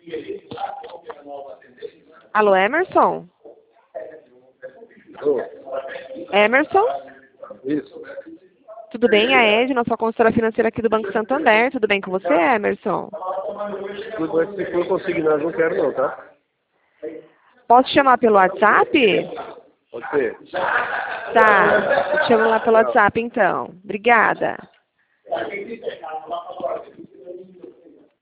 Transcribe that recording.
Alô, Emerson? Alô? Emerson? Isso. Tudo bem? A Edna, sua consultora financeira aqui do Banco Santander. Tudo bem com você, Emerson? Tudo bem, se for consignado, não quero não, tá? Posso te chamar pelo WhatsApp? Pode ser. Tá, eu te chamo lá pelo WhatsApp então. Obrigada.